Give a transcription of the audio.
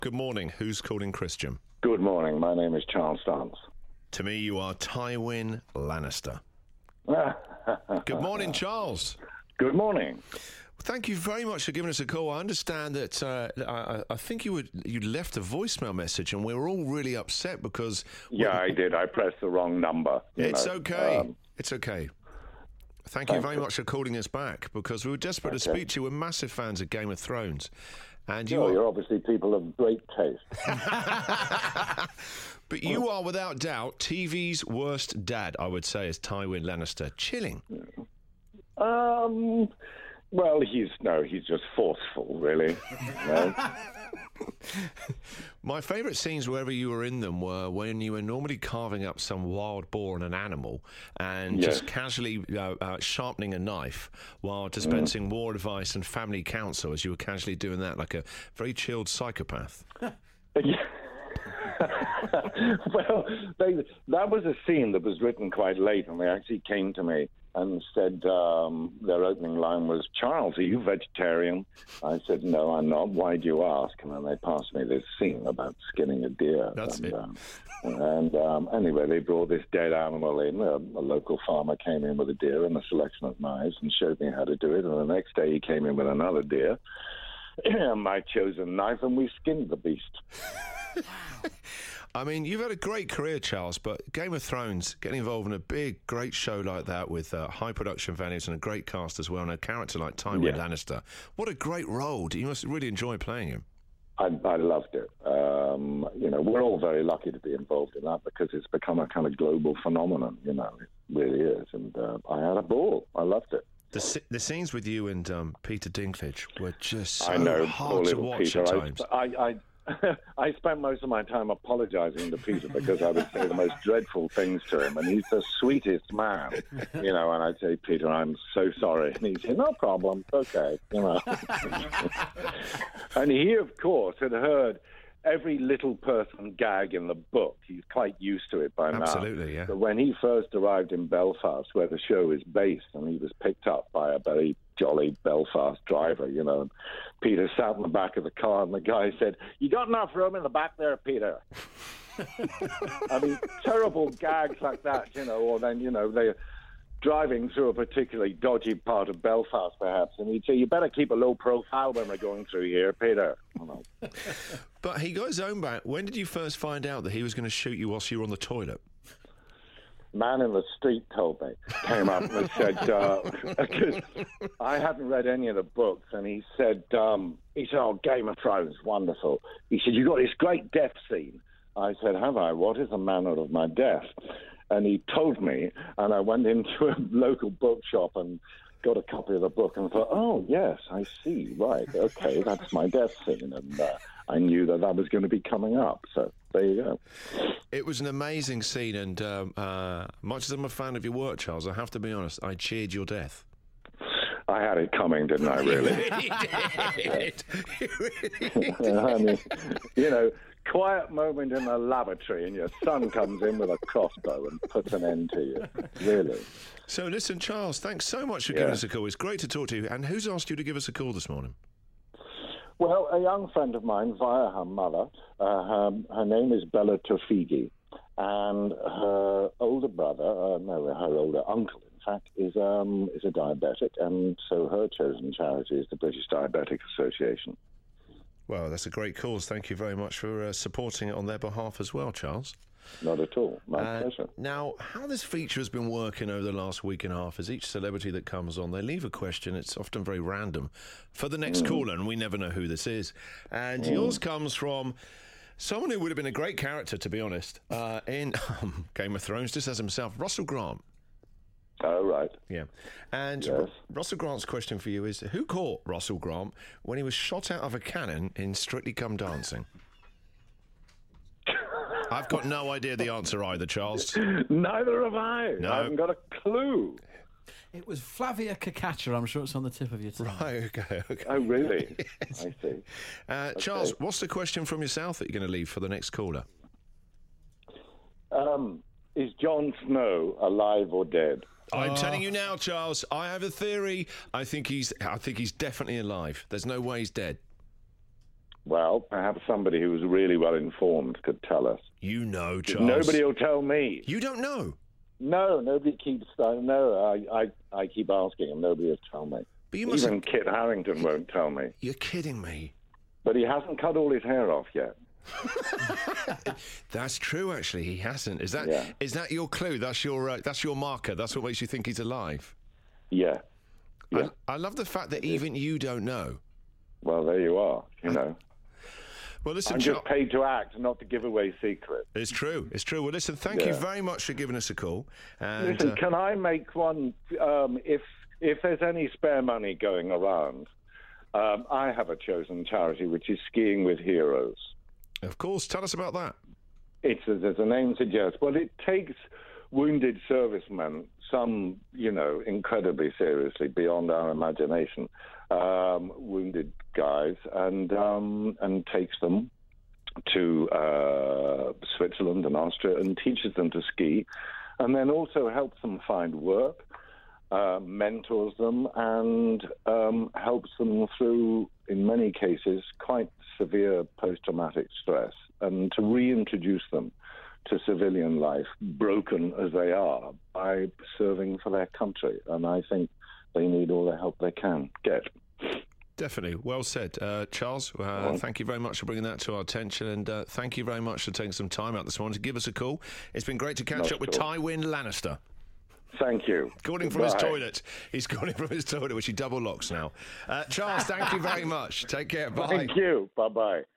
Good morning. Who's calling Christian? Good morning. My name is Charles Dance. To me, you are Tywin Lannister. Good morning, Charles. Good morning. Thank you very much for giving us a call. I understand that I think you left a voicemail message, and we were all really upset because... Yeah, I did. I pressed the wrong number. It's okay. It's okay. Thank you very much for calling us back, because we were desperate to speak to you. We're massive fans of Game of Thrones. And you're obviously people of great taste. But you are, without doubt, TV's worst dad, I would say, is Tywin Lannister. Chilling. Well, he's just forceful, really. My favourite scenes, wherever you were in them, were when you were normally carving up some wild boar and an animal and just casually sharpening a knife while dispensing war advice and family counsel, as you were casually doing that like a very chilled psychopath. Well, that was a scene that was written quite late, and they actually came to me and said their opening line was, "Charles, are you vegetarian?" I said, "No, I'm not. Why do you ask?" And then they passed me this scene about skinning a deer. Anyway, they brought this dead animal in. A local farmer came in with a deer and a selection of knives and showed me how to do it. And the next day he came in with another deer. I chose a knife and we skinned the beast. I mean, you've had a great career, Charles, but Game of Thrones, getting involved in a big, great show like that with high production values and a great cast as well, and a character like Tywin Lannister, what a great role. You must really enjoy playing him. I loved it. We're all very lucky to be involved in that because it's become a kind of global phenomenon, it really is. And I had a ball. I loved it. The scenes with you and Peter Dinklage were just so hard to watch at times. I spent most of my time apologising to Peter because I would say the most dreadful things to him, and he's the sweetest man, and I'd say, "Peter, I'm so sorry," and he'd say, "No problem, it's okay," And he, of course, had heard every little person gag in the book. He's quite used to it by now. Absolutely, yeah. But when he first arrived in Belfast, where the show is based, and he was picked up by a very jolly Belfast driver, and Peter sat in the back of the car, and the guy said, "You got enough room in the back there, Peter?" I mean, terrible gags like that, or then, they're driving through a particularly dodgy part of Belfast, perhaps, and he'd say, "You better keep a low profile when we're going through here, Peter." But he got his own back. When did you first find out that he was going to shoot you whilst you were on the toilet? Man in the street told me, came up and said, because I hadn't read any of the books, and he said, "Oh, Game of Thrones, wonderful." He said, "You got this great death scene." I said, "Have I? What is the manner of my death?" And he told me, and I went into a local bookshop and got a copy of the book and thought, "Oh, yes, I see, right, okay, that's my death scene." And I knew that was going to be coming up, so there you go. It was an amazing scene, and much as I'm a fan of your work, Charles, I have to be honest, I cheered your death. I had it coming, didn't I, really? I mean, quiet moment in the lavatory and your son comes in with a crossbow and puts an end to you, really. So listen, Charles, thanks so much for giving us a call. It's great to talk to you. And who's asked you to give us a call this morning? Well, a young friend of mine via her mother. Her name is Bella Tofigi, and her older brother, her older uncle, in fact, is a diabetic, and so her chosen charity is the British Diabetic Association. Well, that's a great cause. Thank you very much for supporting it on their behalf as well, Charles. Not at all. My pleasure. Now, how this feature has been working over the last week and a half is each celebrity that comes on, they leave a question. It's often very random for the next caller, and we never know who this is. And yours comes from someone who would have been a great character, to be honest, in Game of Thrones, just as himself, Russell Grant. Oh, right. Yeah. And Russell Grant's question for you is, who caught Russell Grant when he was shot out of a cannon in Strictly Come Dancing? I've got no idea the answer either, Charles. Neither have I. No. I haven't got a clue. It was Flavia Kakaccia. I'm sure it's on the tip of your tongue. Right, okay. Oh, really? Yes. I see. Charles, what's the question from yourself that you're going to leave for the next caller? Is Jon Snow alive or dead? I'm telling you now, Charles, I have a theory. I think he's definitely alive. There's no way he's dead. Well, perhaps somebody who's really well informed could tell us. You know, Charles. Nobody will tell me. You don't know? No, nobody keeps. No, I keep asking, and nobody will tell me. But you must Even Kit Harington won't tell me. You're kidding me. But he hasn't cut all his hair off yet. That's true, actually. He hasn't. Is that Yeah. is that your clue? That's your marker. That's what makes you think he's alive. Yeah. Yeah. I love the fact that even you don't know. Well, there you are. You know. Well, listen, I'm just paid to act, not to give away secrets. It's true. It's true. Well, listen, thank you Yeah. very much for giving us a call. And, Listen, can I make one? If there's any spare money going around, I have a chosen charity, which is Skiing with Heroes. of course, tell us about that. It's, as the name suggests, well, it takes wounded servicemen, some, incredibly seriously, beyond our imagination, wounded guys, and takes them to Switzerland and Austria and teaches them to ski, and then also helps them find work, mentors them, and helps them through, in many cases, quite severe post-traumatic stress, and to reintroduce them to civilian life, broken as they are, by serving for their country. And I think they need all the help they can get. Definitely. Well said. Charles, thank you very much for bringing that to our attention, and thank you very much for taking some time out this morning to give us a call. It's been great to catch up with Tywin Lannister. Thank you. Calling from his toilet. He's calling from his toilet, which he double locks now. Charles, thank you very much. Take care. Bye. Thank you. Bye-bye.